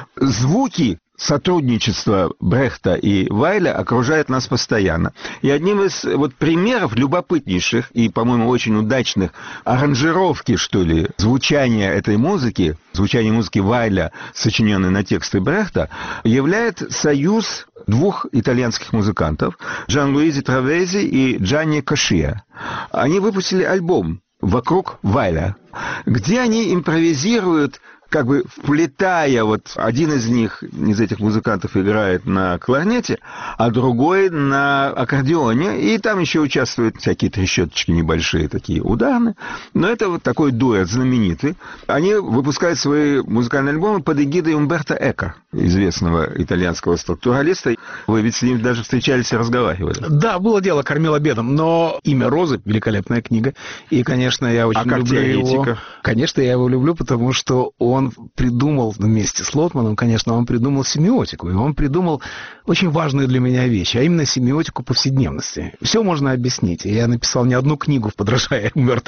L: Звуки сотрудничество Брехта и Вайля окружает нас постоянно. И одним из примеров любопытнейших и, по-моему, очень удачных аранжировки, что ли, звучания этой музыки, звучания музыки Вайля, сочиненной на тексты Брехта, является союз 2 итальянских музыкантов, Джан-Луизи Травези и Джанни Кошия. Они выпустили альбом «Вокруг Вайля», где они импровизируют, как бы вплетая, один из них, из этих музыкантов играет на кларнете, а другой на аккордеоне, и там еще участвуют всякие трещоточки небольшие, такие ударные. Но это такой дуэт знаменитый. Они выпускают свои музыкальные альбомы под эгидой Умберто Эко, известного итальянского структуралиста. Вы ведь с ним даже встречались и разговаривали.
C: Да, было дело, кормил обедом, но «Имя Розы» — великолепная книга, и, конечно, я очень люблю его. Конечно, я его люблю, потому что он придумал вместе с Лотманом, конечно, он придумал семиотику, и он придумал очень важную для меня вещь, а именно семиотику повседневности. Все можно объяснить, и я написал не одну книгу, подражая Умберто Эко.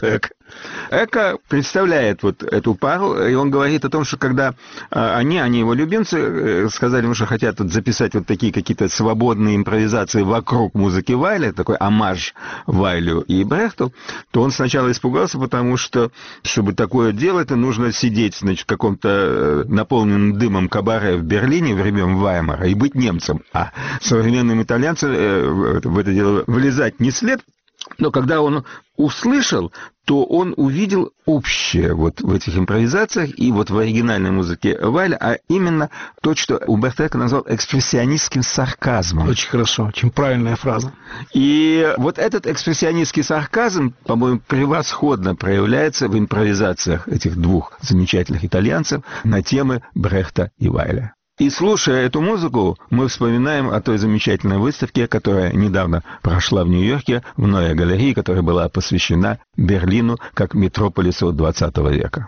L: Эко представляет вот эту пару, и он говорит о том, что когда они его любимцы, сказали ему, что хотят тут записать вот такие какие-то свободные импровизации вокруг музыки Вайля, такой омаж Вайлю и Брехту, то он сначала испугался, потому что, чтобы такое делать, нужно сидеть, значит, в каком-то наполненном дымом кабаре в Берлине времен Ваймара и быть немцем, а современным итальянцам в это дело влезать не след. Но когда он услышал, то он увидел общее вот в этих импровизациях и вот в оригинальной музыке Вайля, а именно то, что Умберто Эко назвал экспрессионистским сарказмом.
N: Очень хорошо, очень правильная фраза.
L: И вот этот экспрессионистский сарказм, по-моему, превосходно проявляется в импровизациях этих двух замечательных итальянцев на темы Брехта и Вайля. И слушая эту музыку, мы вспоминаем о той замечательной выставке, которая недавно прошла в Нью-Йорке, в Neue галерее, которая была посвящена Берлину как метрополису XX века.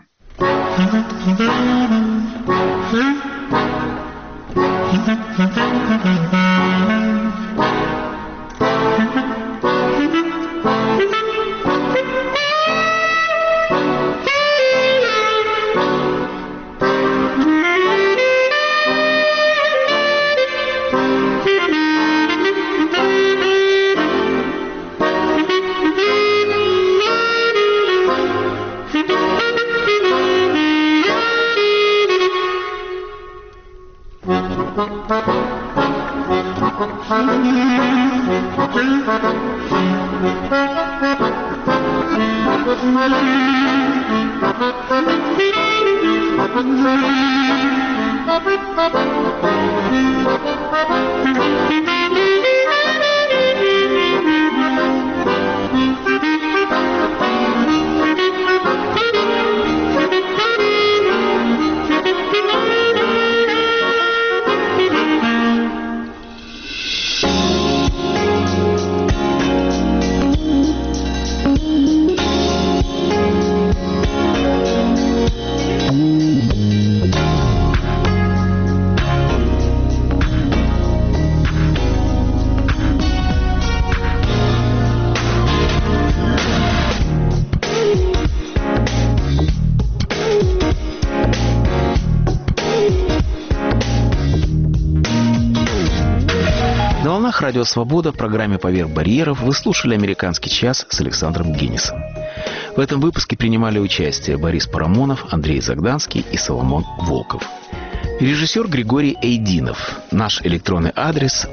C: Радио «Свобода» в программе «Поверх барьеров» вы слушали «Американский час» с Александром Генисом. В этом выпуске принимали участие Борис Парамонов, Андрей Загданский и Соломон Волков. Режиссер Григорий Эйдинов. Наш электронный адрес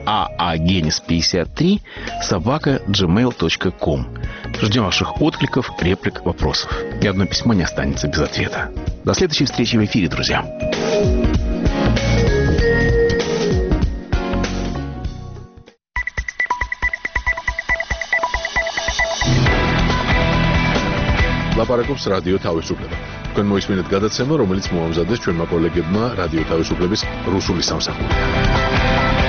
C: aagenis53@gmail.com. Ждем ваших откликов, реплик, вопросов. Ни одно письмо не останется без ответа. До следующей встречи в эфире, друзья.
A: ლაპარაკობს რადიო თავისუფლება. თქვენ მოისმინეთ გადაცემა, რომელიც მოამზადეს ჩვენმა კოლეგებმა რადიო თავისუფლების რუსული სამსახურიდან.